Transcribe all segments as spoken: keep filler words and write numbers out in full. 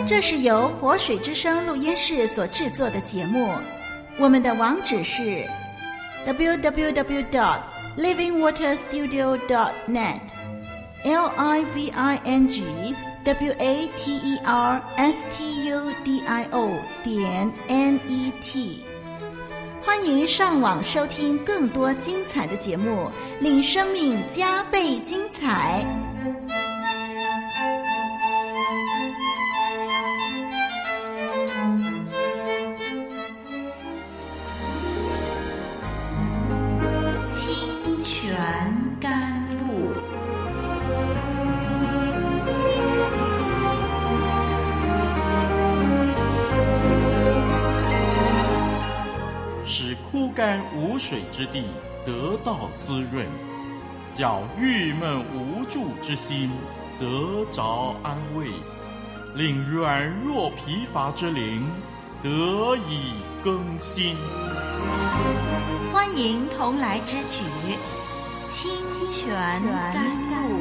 这是由活水之声录音室所制作的节目，我们的网址是 double-u double-u double-u 点 living water studio 点 net L I V I N G W A T E R S T U D I O 点 N E T。 欢迎上网收听更多精彩的节目，令生命加倍精彩。清泉甘露， 使枯干无水之地得到滋润，叫郁闷无助之心得着安慰，令软弱疲乏之灵得以更新。 欢迎同来之曲《清泉甘露》。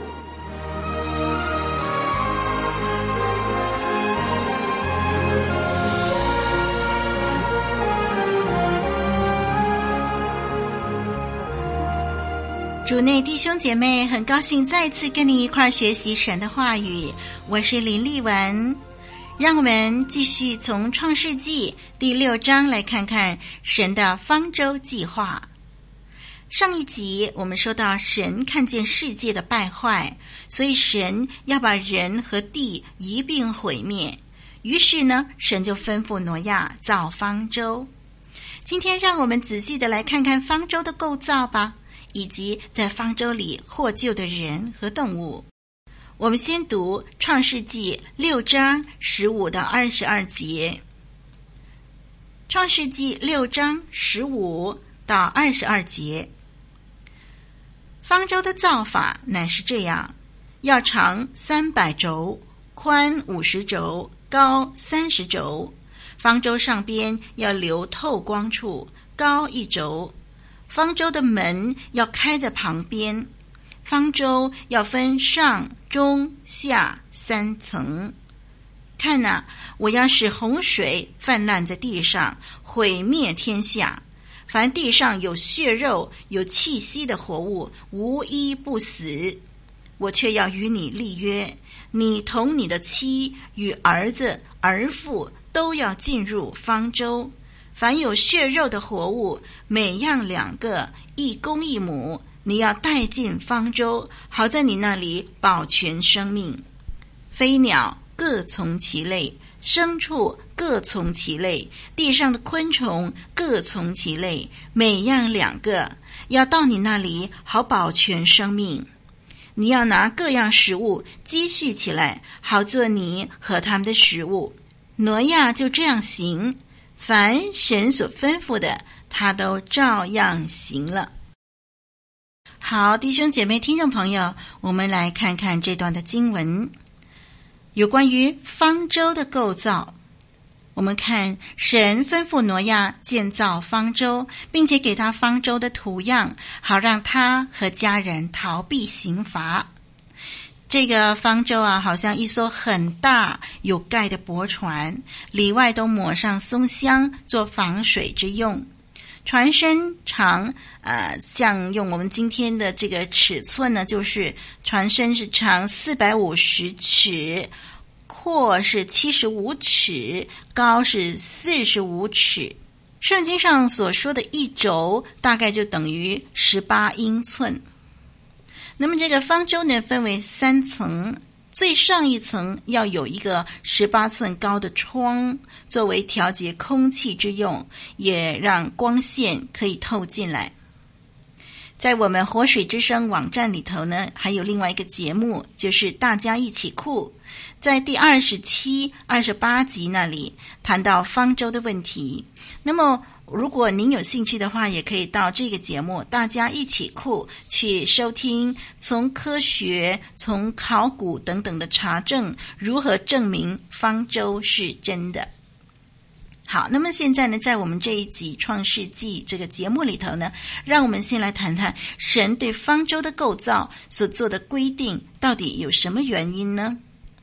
主内弟兄姐妹，很高兴再次跟你一块儿学习神的话语，我是林丽文。让我们继续从创世纪第六章来看看神的方舟计划。上一集我们说到神看见世界的败坏，所以神要把人和地一并毁灭，于是呢，神就吩咐挪亚造方舟。今天让我们仔细的来看看方舟的构造吧，以及在方舟里获救的人和动物。我们先读创世纪六章十五到二十二节。创世纪六章十五到二十二节，方舟的造法乃是这样：要长三百轴，宽五十轴，高三十轴。方舟上边要留透光处，高一轴。方舟的门要开在旁边。方舟要分上、中、下三层。看哪、啊，我要使洪水泛滥在地上，毁灭天下。凡地上有血肉、有气息的活物，无一不死。我却要与你立约，你同你的妻与儿子、儿妇都要进入方舟。凡有血肉的活物，每样两个，一公一母，你要带进方舟，好在你那里保全生命。飞鸟各从其类，牲畜各从其类，地上的昆虫各从其类，每样两个，要到你那里好保全生命。你要拿各样食物积蓄起来，好做你和他们的食物。挪亚就这样行，凡神所吩咐的，他都照样行了。好，弟兄姐妹听众朋友，我们来看看这段的经文，有关于方舟的构造。我们看神吩咐挪亚建造方舟，并且给他方舟的图样，好让他和家人逃避刑罚。这个方舟啊，好像一艘很大有盖的驳船，里外都抹上松香做防水之用。船身长呃，像用我们今天的这个尺寸呢，就是船身是长四百五十尺，阔是七十五尺，高是四十五尺。圣经上所说的一轴大概就等于十八英寸。那么这个方舟呢，分为三层，最上一层要有一个十八寸高的窗，作为调节空气之用，也让光线可以透进来。在我们活水之声网站里头呢，还有另外一个节目，就是大家一起酷，在第二十七、二十八集那里谈到方舟的问题。那么如果您有兴趣的话，也可以到这个节目大家一起酷去收听，从科学、从考古等等的查证，如何证明方舟是真的。好，那么现在呢，在我们这一集创世纪这个节目里头呢，让我们先来谈谈神对方舟的构造所做的规定到底有什么原因呢？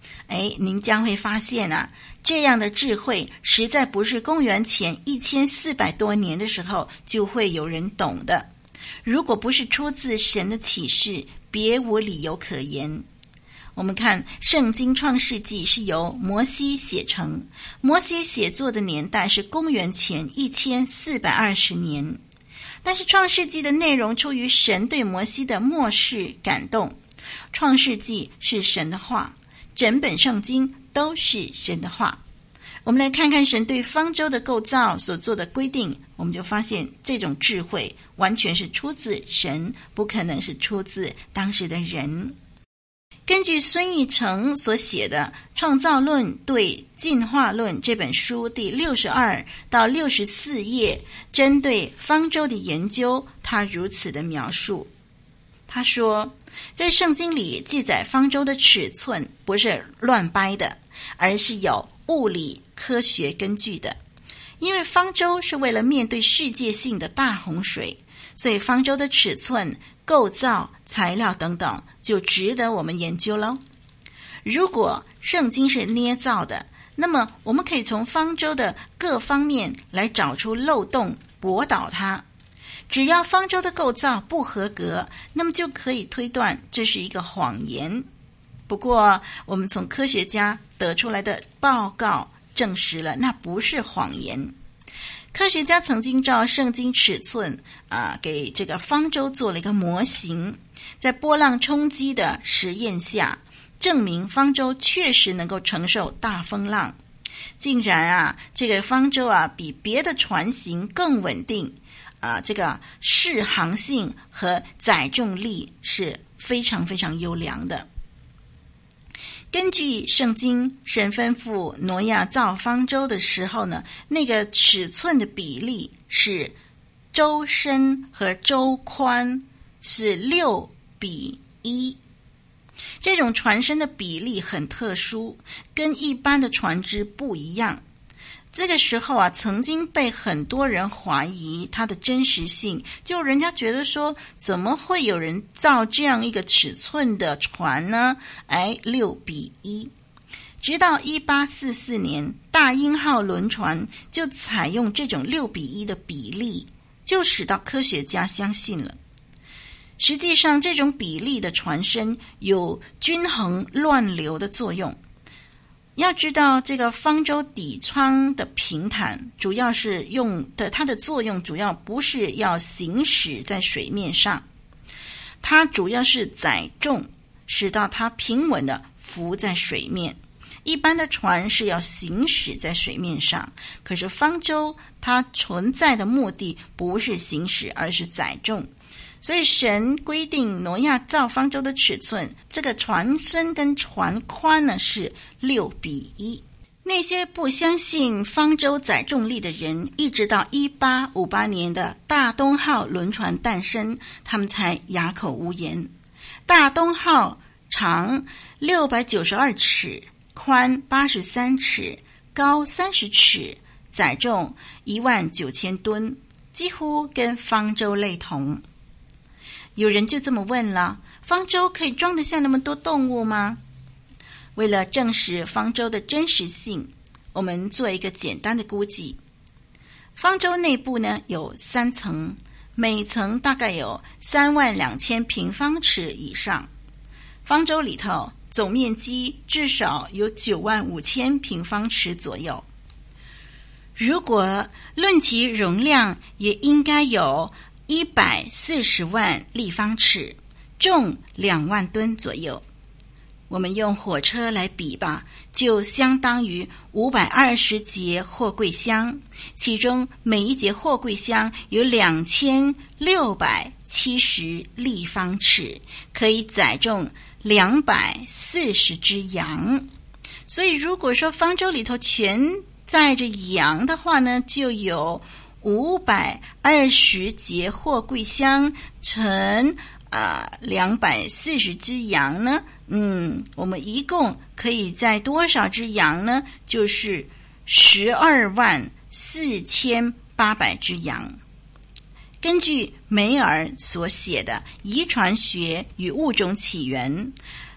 哎，您将会发现啊，这样的智慧实在不是公元前一千四百多年的时候就会有人懂的。如果不是出自神的启示，别无理由可言。我们看圣经创世纪是由摩西写成，摩西写作的年代是公元前一千四百二十年，但是创世纪的内容出于神对摩西的默示感动。创世纪是神的话，整本圣经都是神的话。我们来看看神对方舟的构造所做的规定，我们就发现这种智慧完全是出自神，不可能是出自当时的人。根据孙义成所写的《创造论对进化论》这本书第六十二到六十四页，针对方舟的研究，他如此的描述。他说，在圣经里记载方舟的尺寸不是乱掰的，而是有物理科学根据的。因为方舟是为了面对世界性的大洪水，所以方舟的尺寸、构造、材料等等就值得我们研究咯。如果圣经是捏造的，那么我们可以从方舟的各方面来找出漏洞，驳倒它。只要方舟的构造不合格，那么就可以推断这是一个谎言。不过我们从科学家得出来的报告证实了那不是谎言。科学家曾经照圣经尺寸啊、呃，给这个方舟做了一个模型，在波浪冲击的实验下，证明方舟确实能够承受大风浪。竟然啊，这个方舟啊比别的船型更稳定啊、呃，这个适航性和载重力是非常非常优良的。根据圣经，神吩咐挪亚造方舟的时候呢，那个尺寸的比例是舟深和舟宽是六比一。这种船身的比例很特殊，跟一般的船只不一样。这个时候啊，曾经被很多人怀疑它的真实性，就人家觉得说，怎么会有人造这样一个尺寸的船呢？哎，六比一。直到一八四四年，大鹰号轮船就采用这种六比一的比例，就使到科学家相信了。实际上，这种比例的船身有均衡乱流的作用。要知道，这个方舟底舱的平坦主要是用的，它的作用主要不是要行驶在水面上，它主要是载重，使到它平稳的浮在水面。一般的船是要行驶在水面上，可是方舟它存在的目的不是行驶，而是载重。所以神规定挪亚造方舟的尺寸，这个船身跟船宽呢是六比一。那些不相信方舟载重力的人，一直到一八五八年的大东号轮船诞生，他们才哑口无言。大东号长六百九十二尺，宽八十三尺，高三十尺，载重一万九千吨，几乎跟方舟类同。有人就这么问了，方舟可以装得下那么多动物吗？为了证实方舟的真实性，我们做一个简单的估计。方舟内部呢有三层，每层大概有三万两千平方尺以上。方舟里头总面积至少有九万五千平方尺左右。如果论其容量，也应该有一百四十万立方尺，重两万吨左右。我们用火车来比吧，就相当于五百二十节货柜箱，其中每一节货柜箱有两千六百七十立方尺，可以载重两百四十只羊。所以如果说方舟里头全载着羊的话呢，就有五百二十节货柜箱乘啊两百四十只羊呢，嗯，我们一共可以载多少只羊呢？就是十二万四千八百只羊。根据梅尔所写的《遗传学与物种起源》，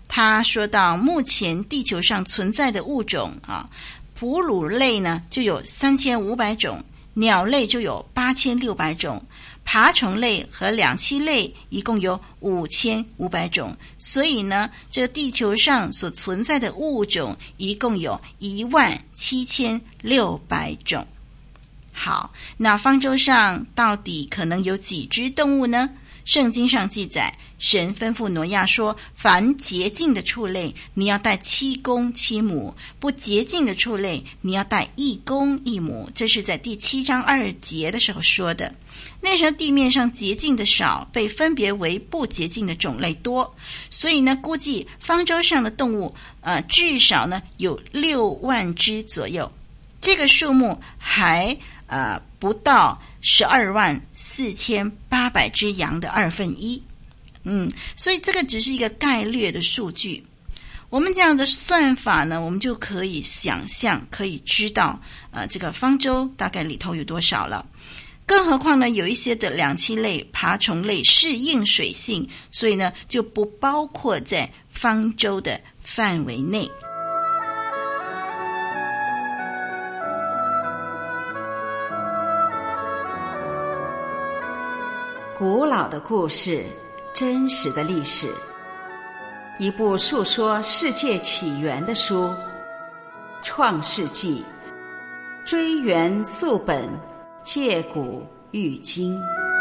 他说到目前地球上存在的物种啊，哺乳类呢就有三千五百种，鸟类就有八千六百种，爬虫类和两栖类一共有五千五百种，所以呢，这地球上所存在的物种一共有一万七千六百种。好，那方舟上到底可能有几只动物呢？圣经上记载，神吩咐挪亚说，凡洁净的畜类你要带七公七母，不洁净的畜类你要带一公一母。这是在第七章二节的时候说的。那时候地面上洁净的少，被分别为不洁净的种类多，所以呢，估计方舟上的动物呃，至少呢有六万只左右，这个数目还呃不到十二万四千八百只羊的二分一。嗯，所以这个只是一个概略的数据。我们这样的算法呢，我们就可以想象，可以知道呃这个方舟大概里头有多少了。更何况呢，有一些的两栖类、爬虫类适应水性，所以呢就不包括在方舟的范围内。 古老的故事，真实的历史，一部述说世界起源的书，《创世纪》，追源溯本，借古喻今。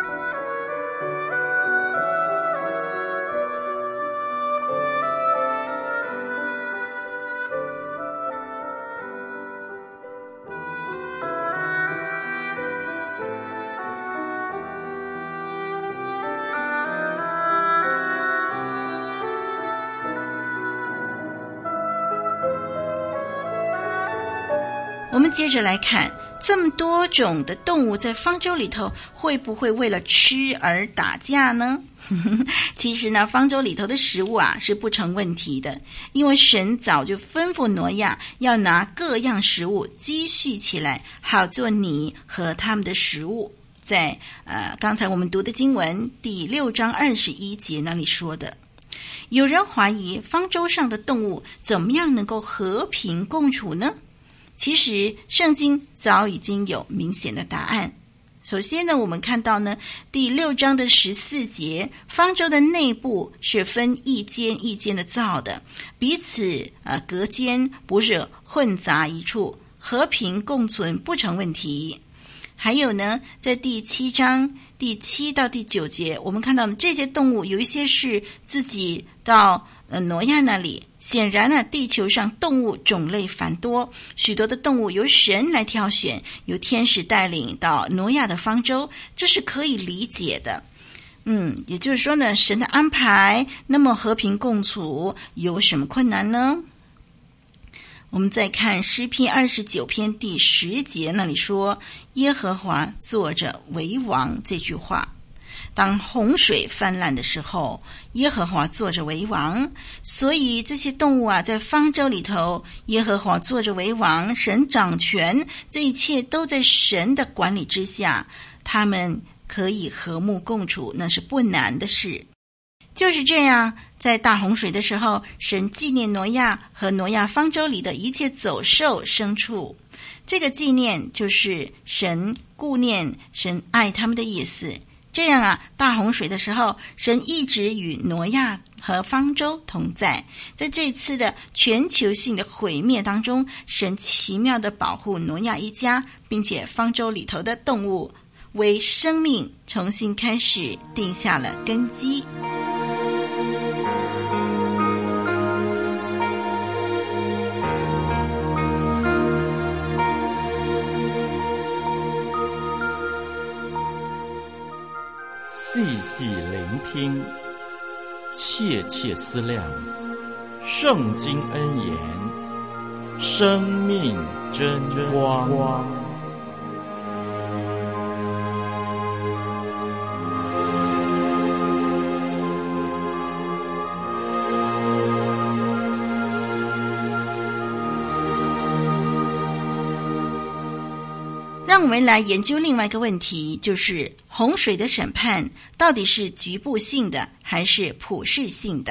我们接着来看，这么多种的动物在方舟里头，会不会为了吃而打架呢？其实呢，方舟里头的食物啊是不成问题的，因为神早就吩咐挪亚要拿各样食物积蓄起来，好做你和他们的食物。在呃刚才我们读的经文第六章二十一节那里说的。有人怀疑方舟上的动物怎么样能够和平共处呢？其实圣经早已经有明显的答案。首先呢，我们看到呢，第六章的十四节，方舟的内部是分一间一间的造的，彼此呃隔间，不是混杂一处，和平共存不成问题。还有呢，在第七章第七到第九节，我们看到呢，这些动物有一些是自己到呃挪亚那里。显然呢，地球上动物种类繁多，许多的动物由神来挑选，由天使带领到挪亚的方舟，这是可以理解的。嗯，也就是说呢，神的安排那么和平共处，有什么困难呢？我们再看诗篇二十九篇第十节那里说，耶和华坐着为王这句话。当洪水泛滥的时候，耶和华坐着为王，所以这些动物啊，在方舟里头，耶和华坐着为王，神掌权，这一切都在神的管理之下，他们可以和睦共处，那是不难的事。就是这样，在大洪水的时候，神纪念挪亚和挪亚方舟里的一切走兽牲畜，这个纪念就是神顾念，神爱他们的意思。这样啊，大洪水的时候，神一直与挪亚和方舟同在。在这次的全球性的毁灭当中，神奇妙地保护挪亚一家，并且方舟里头的动物为生命重新开始定下了根基。 细细聆听，切切思量，圣经恩言，生命真光。 让我们来研究另外一个问题，就是洪水的审判到底是局部性的还是普世性的？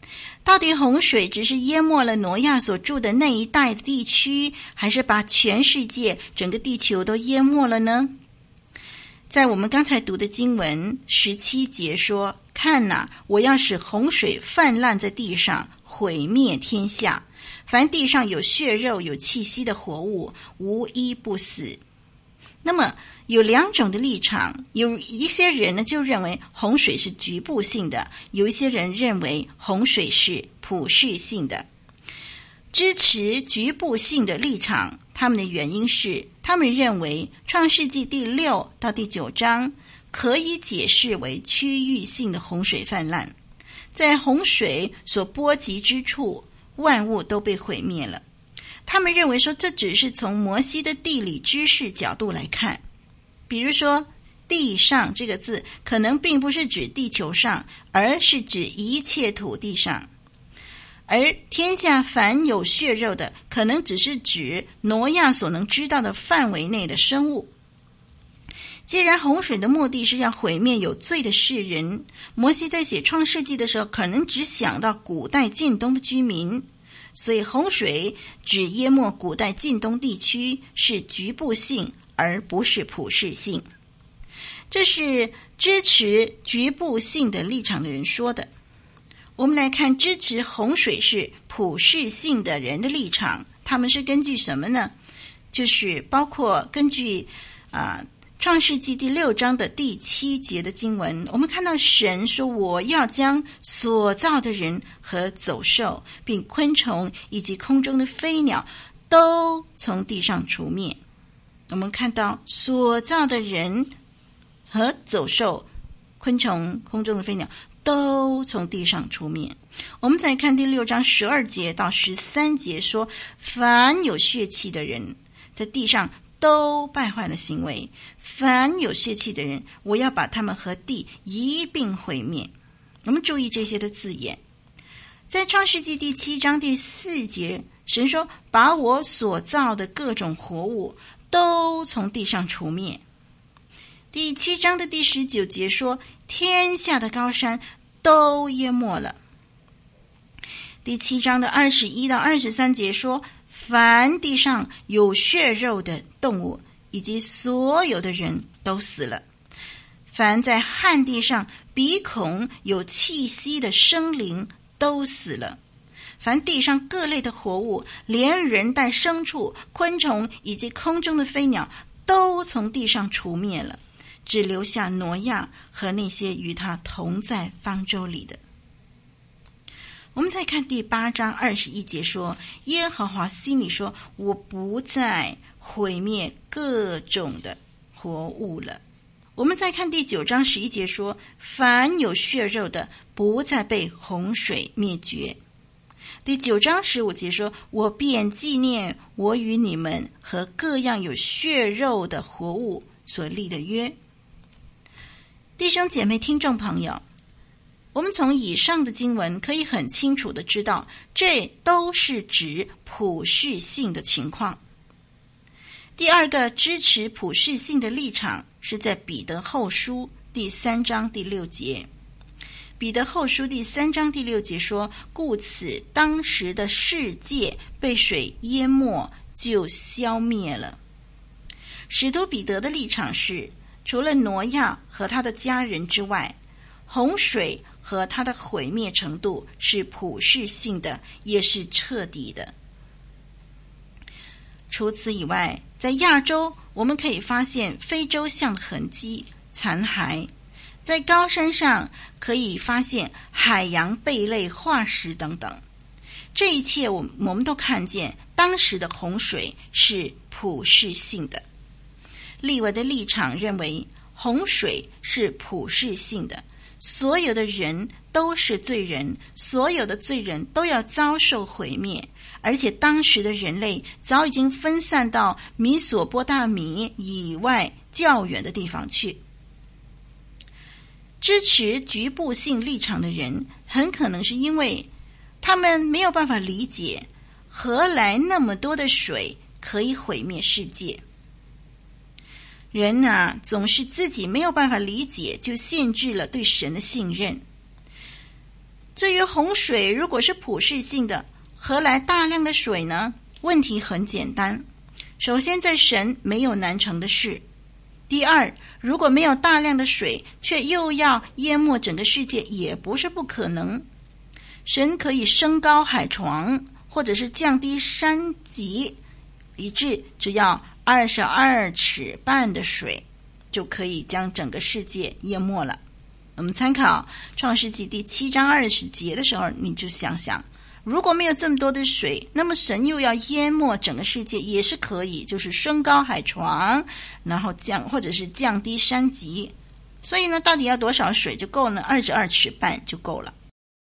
到底洪水只是淹没了挪亚所住的那一带的地区，还是把全世界整个地球都淹没了呢？在我们刚才读的经文十七节说，看哪，我要使洪水泛滥在地上，毁灭天下，凡地上有血肉有气息的活物，无一不死。那么有两种的立场，有一些人呢就认为洪水是局部性的，有一些人认为洪水是普世性的。支持局部性的立场，他们的原因是他们认为创世纪第六到第九章可以解释为区域性的洪水泛滥，在洪水所波及之处，万物都被毁灭了。他们认为说，这只是从摩西的地理知识角度来看，比如说地上这个字可能并不是指地球上，而是指一切土地上，而天下凡有血肉的，可能只是指挪亚所能知道的范围内的生物。既然洪水的目的是要毁灭有罪的世人，摩西在写创世纪的时候可能只想到古代近东的居民，所以洪水只淹没古代近东地区，是局部性而不是普世性。这是支持局部性的立场的人说的。我们来看支持洪水是普世性的人的立场，他们是根据什么呢？就是包括根据啊创世纪第六章的第七节的经文，我们看到神说，我要将所造的人和走兽并昆虫以及空中的飞鸟都从地上除灭。我们看到所造的人和走兽、昆虫、空中的飞鸟都从地上除灭。我们再看第六章十二节到十三节说，凡有血气的人在地上都败坏了行为，凡有血气的人，我要把他们和地一并毁灭。我们注意这些的字眼。在创世纪第七章第四节，神说，把我所造的各种活物都从地上除灭。第七章的第十九节说，天下的高山都淹没了。第七章的二十一到二十三节说，凡地上有血肉的动物以及所有的人都死了，凡在旱地上鼻孔有气息的生灵都死了，凡地上各类的活物，连人带牲畜、昆虫以及空中的飞鸟都从地上除灭了，只留下挪亚和那些与他同在方舟里的。我们再看第八章二十一节说，耶和华心里说，我不再毁灭各种的活物了。我们再看第九章十一节说，凡有血肉的不再被洪水灭绝。第九章十五节说，我便纪念我与你们和各样有血肉的活物所立的约。弟兄姐妹听众朋友，我们从以上的经文可以很清楚的知道，这都是指普世性的情况。第二个支持普世性的立场是在彼得后书第三章第六节。彼得后书第三章第六节说，故此当时的世界被水淹没，就消灭了。使徒彼得的立场是，除了挪亚和他的家人之外，洪水和它的毁灭程度是普世性的，也是彻底的。除此以外，在亚洲我们可以发现非洲象的痕迹、残骸，在高山上可以发现海洋贝类化石等等。这一切我我们都看见当时的洪水是普世性的。利未的立场认为洪水是普世性的，所有的人都是罪人，所有的罪人都要遭受毁灭，而且当时的人类早已经分散到米索波大米以外较远的地方去。支持局部性立场的人，很可能是因为他们没有办法理解何来那么多的水可以毁灭世界。人啊，总是自己没有办法理解，就限制了对神的信任。 至于洪水如果是普世性的，何来大量的水呢？问题很简单，首先在神没有难成的事，第二，如果没有大量的水，却又要淹没整个世界，也不是不可能。神可以升高海床，或者是降低山脊，以致只要二十二尺半的水，就可以将整个世界淹没了。我们参考创世纪第七章二十节的时候，你就想想，如果没有这么多的水，那么神又要淹没整个世界也是可以，就是升高海床，然后降或者是降低山脊。所以呢，到底要多少水就够呢？二十二尺半就够了。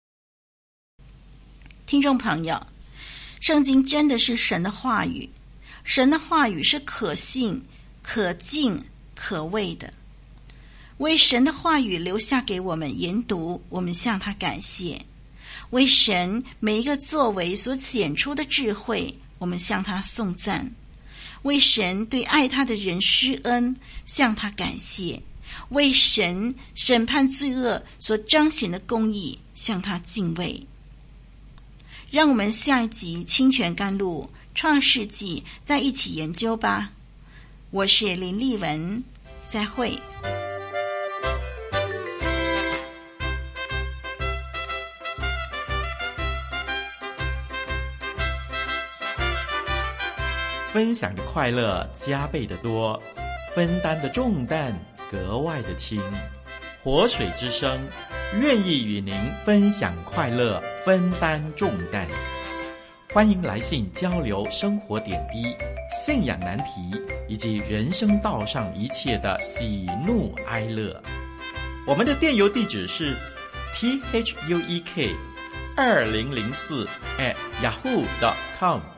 听众朋友，圣经真的是神的话语，神的话语是可信、可敬、可畏的。为神的话语留下给我们研读，我们向他感谢；为神每一个作为所显出的智慧，我们向他颂赞；为神对爱他的人施恩，向他感谢；为神审判罪恶所彰显的公义，向他敬畏。让我们下一集清泉甘露创世纪再一起研究吧。我是林丽文，再会。 分享的快乐加倍的多，分担的重担格外的轻。活水之声愿意与您分享快乐，分担重担。欢迎来信交流生活点滴、信仰难题以及人生道上一切的喜怒哀乐。我们的电邮地址是 t h u e k 二零零四 at yahoo dot com。